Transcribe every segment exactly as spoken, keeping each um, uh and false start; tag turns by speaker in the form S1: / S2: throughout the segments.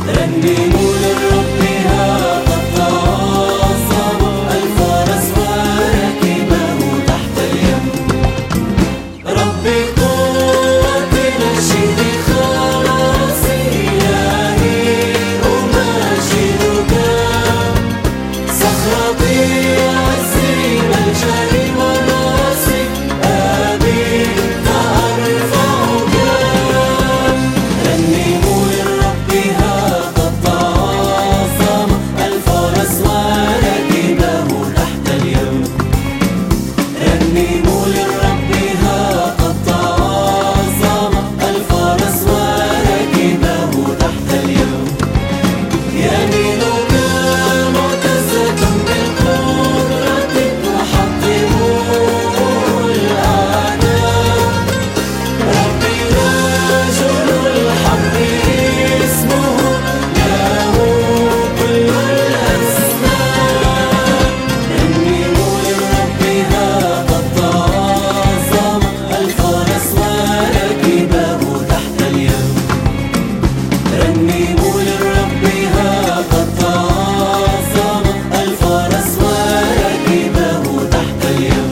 S1: رنموا للرب هذا التعظم، الفرس وراكبه تحت اليم. ربي قوتنا شيد خلاصي، إلهي أمجدك. صخرتي عزي ملجئي وناصري، أبي فأرفعك. رنموا للرب هذا التعظم، الفرس وراكبه تحت اليم. رنموا للرب هذا التعظم، الفرس وراكبه تحت اليم. يمينك معتزة بالقدرة، وحطموا الأعداء. ربي رجل الحق اسمه، له كل الأسماء. رنموا للرب هذا التعظم، الفرس وراكبه تحت اليم. رنموا للرب هذا التعظم، الفرس وراكبه تحت اليم.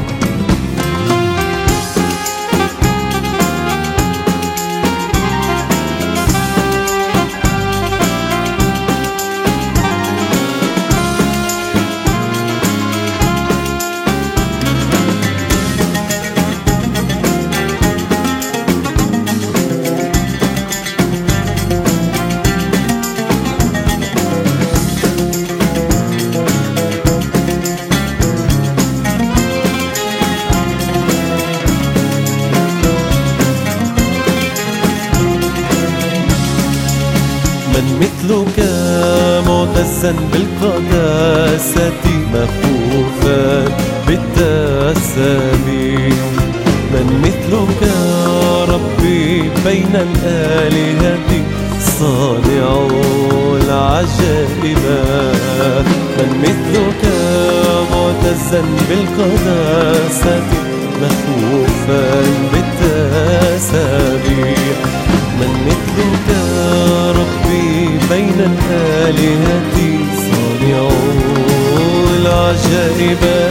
S1: من مثلك معتزا بالقداسة، مخوفا بالتسامي. من مثلك ربي بين الآلهة، صانع العجائب. من مثلك معتزا بالقداسة، مخوفا بالتسابيح. من مثلك ربي بين الآلهة، صانع العجائب.